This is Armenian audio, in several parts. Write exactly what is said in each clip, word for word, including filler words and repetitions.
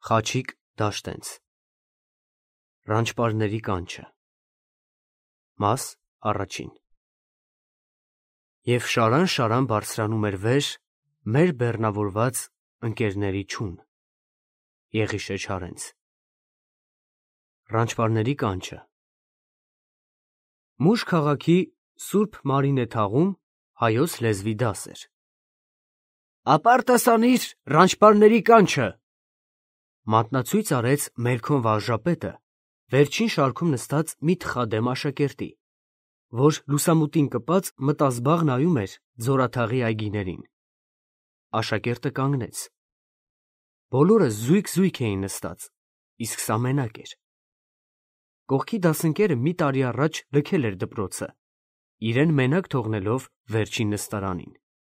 Խաչիկ Դաշտենց Ռանչպարների կանչը Մաս առաջին Եվ շարան-շարան բարձրանում էր վեր մեր բեռնավորված ընկերների չուն, Եղիշե Չարենց Ռանչպարների կանչը Մուշ քաղաքի Սուրբ Մարինե թաղում հայոց լեզվի դաս էր։ Ապարտաս անիր Ռանչպարների կանչը, մատնացույց արեց Մելքոն Վարժապետը վերջին շարքում նստած մի թխադեմ աշակերտի, որ լուսամուտին կպած մտազբաղ նայում էր ձորաթաղի այգիներին։ Աշակերտը կանգնեց։ Բոլորը զույգ-զույգ էին նստած, իսկ սա մենակ էր։ Կողքի դասընկերը մի տարի առաջ լքել էր դպրոցը, իրեն մենակ թողնելով վերջին նստարանին։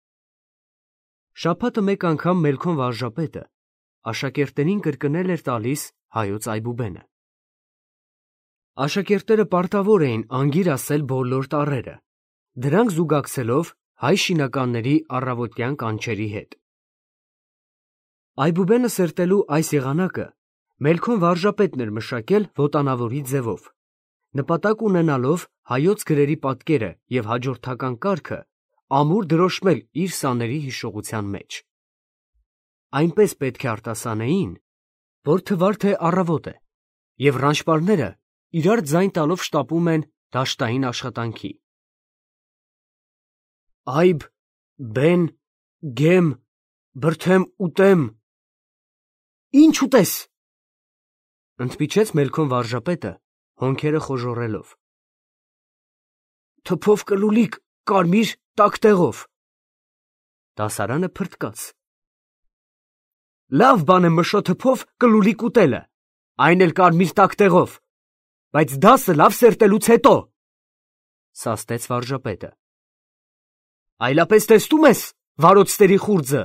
Շաբաթը մեկ անգամ Մելքոն Վարժապետը աշակերտներին կրկնել էր տալիս հայոց այբուբենը։ Աշակերտները պարտավոր էին անգիր ասել բոլոր տառերը, դրանք զուգակցելով հայ շինականների առավոտյան կանչերի հետ։ Այբուբենը սրտելու այս եղանակը Մելքոն Վարժապետն էր մշակել ոտանավորի ձևով, նպատակ ունենալով հայոց գրերի պատկերը և հաջորդական կարգը ամուր դրոշմել իր սաների հիշողության մեջ։ Այնպես պետք է արտասանեին, որ թվար թե առավոտ է, և ռանչպարները իրար ձայն տալով շտապում են դաշտային աշխատանքի։ Այբ, բեն, գեմ, բրդեմ ուտեմ։ Ինչ ուտես, ընդմիջեց Մելքոն Վարժապետը, հոնքերը խոժոռելով։ Թփով կլուլիկ, կարմիր տակտեղով։ Դասարանը փրտկաց։ Լավ բան է մշո թփով կլուլիկ ուտելը, այն էլ կարմիր տակտեղով, բայց դասը լավ սերտելուց հետո, սաստեց Վարժապետը։ Այլապես տեսնում ես վարորդների խուրձը։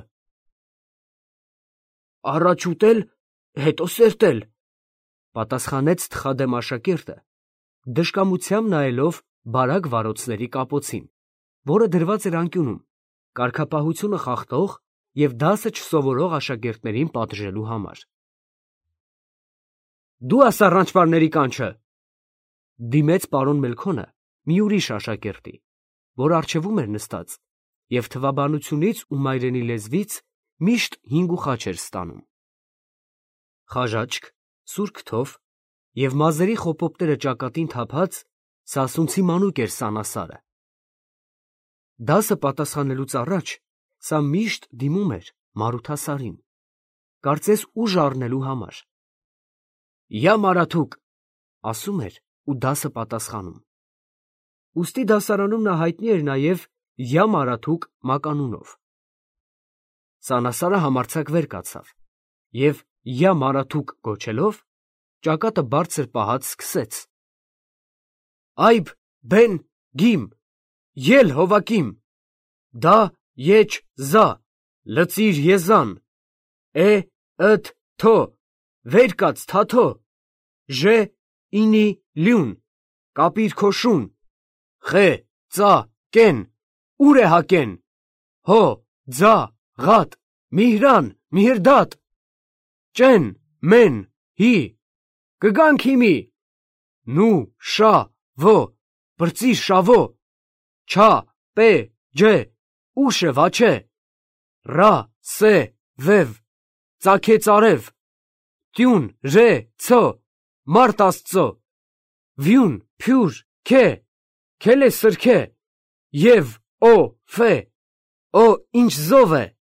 Առաջ ուտել, հետո սերտել, պատասխանեց թխադեմ աշակերտը, դժկամությամբ նայելով բարակ վարորդների կապոցին, որը դրված էր անկյունում, կարգապահությունը խախտող և դասը չսովորող աշակերտներին պատժելու համար։ Դու ասա ռանչպարների կանչը, դիմեց պարոն Մելքոնը մի ուրիշ աշակերտի, որ առջևում էր նստած և թվաբանությունից ու մայրենի լեզվից միշտ հինգ ու խաչ էր ստանում։ Խաժաչք, սուր քթով և մազերի խոպոպտերը ճակատին թափած սասունցի մանուկ էր Սանասարը։ Դասը պատասխանելուց առաջ սա միշտ դիմում էր Մարութասարին, կարծես ուժ առնելու համար։ Յա Մարաթուկ, ասում էր ու դասը պատասխանում։ Ուստի դասարանում նա հայտնի էր նաև Յա Մարաթուկ մականունով։ Սանասարը համարձակ վեր կացավ և Յա Մարաթուկ գոչելով ճակատը բարձր պահած սկսեց. Այբ, բեն, գիմ, ել հովակիմ, դա, եչ, զա, լծիր եզան, է, ыտ, թո, վեր կաց թաթո, ժե, ինի, լյուն, կապիր քո շուն, խե, ծա, կեն, ուր է հակեն, հո, ձա, ղատ, միհրան, միհրդատ, ճեն, մեն, հի, կգանք հիմի, նու, շա, ո, բրծիր շավո, չա, պե, ջե, ուշ է վաչե, ռա, սե, վև, ծագե ծարև, տյուն, ռե, ցո, մարդ աստծո, վյուն, փյուր, քե, քելե սրքե, և, օ, ֆե, օ, ինչ զով է։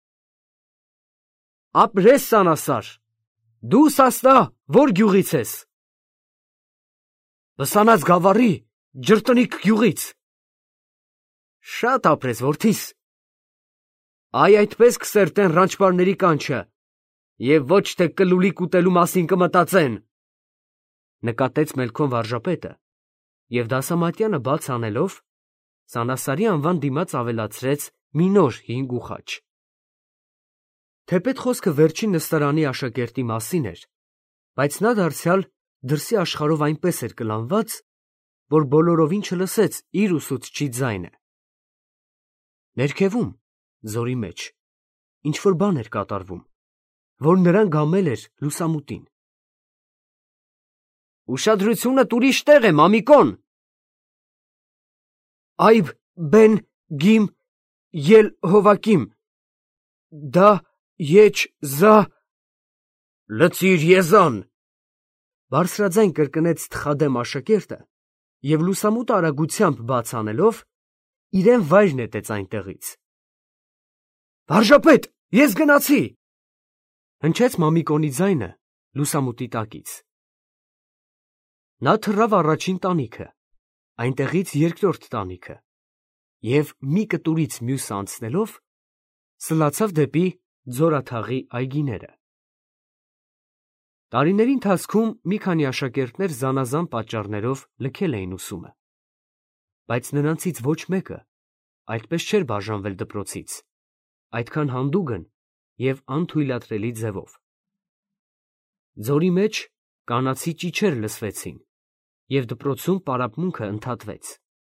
Ապրես Սանասար, դու սաստա, որ գյուղից ես։ Բսանած գավառի, ջրտնիկ գյուղից։ Շատ ապրես, որդիս։ Այ այդպես կսերտեն ռանչպարների կանչը, և ոչ թե կլուլիկ ուտելու մասին կմտածեն, նկատեց Մելքոն Վարժապետը, և դասամատյանը բաց անելով, Սանասարի անվան դիմաց ավելացրեց մի նոր հինգ ու խաչ։ Թեպետ խոսքը վերջին նստարանի աշակերտի մասին էր, բայց նա դարձյալ դրսի աշխարհով այնպես էր կլանված, որ բոլորովին չլսեց իր ուսուցչի ձայնը։ Ներքևում, ձորի մեջ, ինչ-որ բան էր կատարվում, որ նրան գամել էր լուսամուտին։ Ուշադրությունդ ուրիշ տեղ է, մամիկոն։ Այբ բեն գիմ ել հովակիմ դա եչ զա լծիր եզան։ Բարձրաձայն կրկնեց թխադեմ աշակերտը և լուսամուտը արագությամբ բաց անելով իրեն վայր նետեց այնտեղից։ Վարժապետ, ես գնացի, հնչեց մամիկոնի ձայնը լուսամուտի տակից։ Նա թռավ առաջին տանիքը, այնտեղից երկրորդ տանիքը և մի կտուրից մյուսը անցնելով սլացավ դեպի ձորաթաղի այգիները։ Տարիների ընթացքում մի քանի աշակերտներ զանազան պատճառներով լքել էին ուսումը, բայց նրանցից ոչ մեկը այդպես չէր բաժանվել դպրոցից, այդքան հանդուգն և անթույլատրելի ձևով։ Ձորի մեջ կանացի ճիչեր լսվեցին և դպրոցում պարապմունքը ընդհատվեց։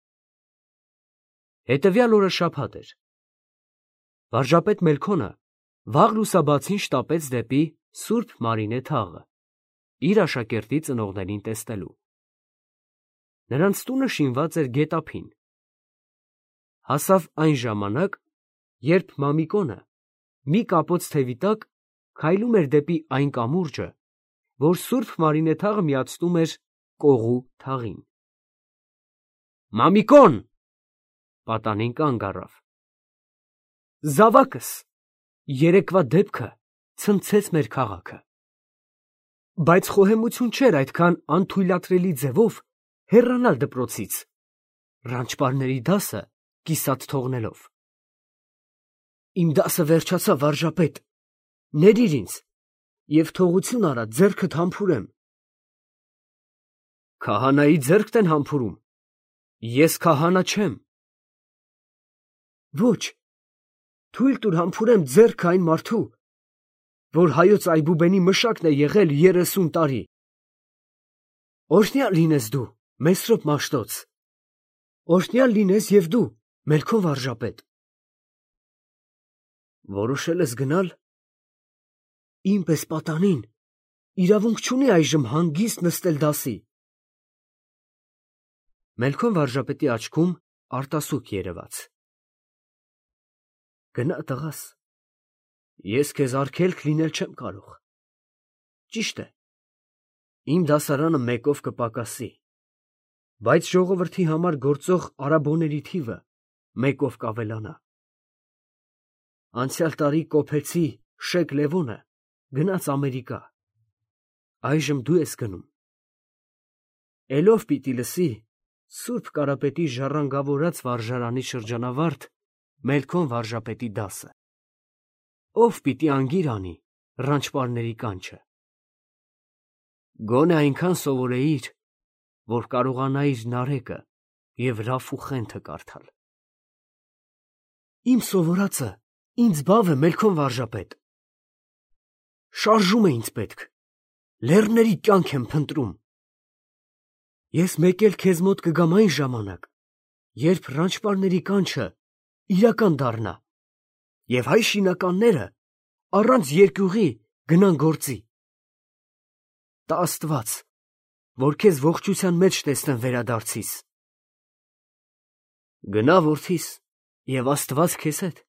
Հետևյալ օրը շաբաթ էր։ Վարժապետ Մելքոնը վաղ լուսաբացին շտապեց դեպի Սուրբ Մարինե թաղը, իր աշակերտի ծնողներին տեսնելու։ Նրանց տունը շինված էր գետափին։ Հասավ այն ժամանակ, երբ մամիկոնը մի կապոց թևի տակ քայլում էր դեպի այն կամուրջը, որ Սուրբ Մարինե թաղը միացնում էր Կողու թաղին։ Մամիկոն, պատանին կանգ առավ։ Զավակս, երեկվա դեպքը ցնցեց մեր քաղաքը, բայց խոհեմություն չէր այդքան անթույլատրելի ձևով հեռանալ դպրոցից, ռանչպարների դասը կիսատ թողնելով։ Իմ դասը վերջացավ, վարժապետ, ներիր ինձ և թողություն արա ձեռքդ համբուրեմ։ Քահանայի ձեռքդ են համբուրում, ես քահանա չեմ։ Ոչ, թույլ տուր համբուրեմ ձեռքը այն մարդու, որ հայոց այբուբենի մշակն է եղել երեսուն տարի։ Օրհնյալ լինես դու, Մեսրոպ Մաշտոց, օրհնյալ լինես և դու, Մելքոն վարժապետ։ Որոշել ես գնալ։ Իմ պես պատանին իրավունք չունի այժմ հանգիստ նստել դասի։ Մելքոն վարժապետի աչքում արտասուք երևաց։ Գնա, տղաս, ես քեզ արգելք լինել չեմ կարող։ Ճիշտ է, իմ դասարանը մեկով կպակասի, բայց ժողովրդի համար գործող արաբոների թիվը մեկով կավելանա։ Անցյալ տարի կոփեցի Շեկ Լևոնը գնաց Ամերիկա, այժմ դու ես գնում։ Էլով պիտի լսի Սուրբ Կարապետի ժառանգավորած վարժարանի շրջանավարտ Մելքոն վարժապետի դասը։ Ով պիտի անգիր անի ռանչպարների կանչը։ Գոնե այնքան սովորեիր, որ կարողանայիր Նարեկը և Ռաֆուխենթը կարդալ։ Իմ սովորածը ինձ բավ է, Մելքոն վարժապետ։ Շարժում է ինձ պետք, լեռների կյանք եմ փնտրում։ Ես մեկ էլ քեզ մոտ կգամ այն ժամանակ, երբ ռանչպարների կանչը իրական դառնա, և հայ շինականները առանց երկյուղի գնան գործի։ Տա Աստված, որ քեզ ողջության մեջ տեսնեմ վերադարձիս։ Գնա, որդիս, և Աստված քեզ հետ։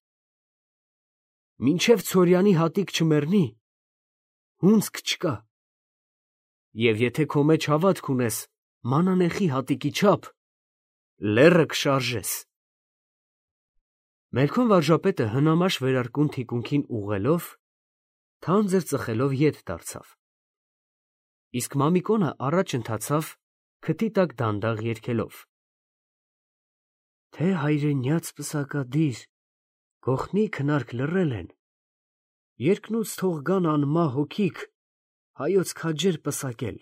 Մինչև Ցորյանի հատիկ չմեռնի, հունձք չկա, և եթե քո մեջ հավատք ունես մանանեխի հատիկի չափ, լեռը կշարժես։ Մելքոն վարժապետը հնամաշ վերարկուն թիկունքին ուղղելով, թանձր ծխելով ետ դարձավ, իսկ մամիկոնը առաջ ընթացավ քթի տակ դանդաղ երգելով. Թե հայրենյաց պսակադիր, գոխնի քնարք լռել են, երկնուց թող գան անմահ հոգիք, հայոց քաջեր պսակել։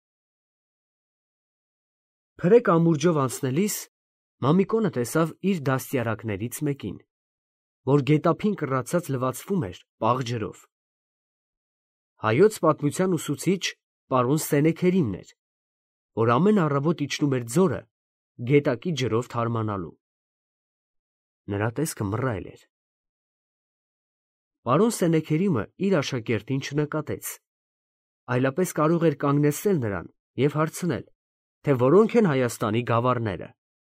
Փրե կամուրջով անցնելիս մամիկոնը տեսավ իր դաստիարակներից մեկին, որ գետափին կռացած լվացվում էր պաղ ջրով։ Հայոց պատմության ուսուցիչ պարոն Սենեքերիմն էր, որ ամեն առավոտ իջնում էր ձորը գետակի ջրով թարմանալու։ Նրա տեսքը մռայլ էր։ Պարոն Սենեքերիմը իր աշակերտին չնկատեց, այլապես կարող էր կանգնեցնել նրան և հարցնել, թե որոնք են Հայաստանի գավառները։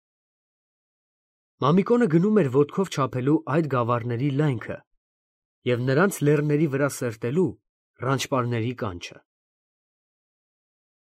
Մամիկոնը գնում էր ոտքով չափելու այդ գավառների լայնքը և նրանց լեռների վրա սրտելու ռանչպարների կանչը։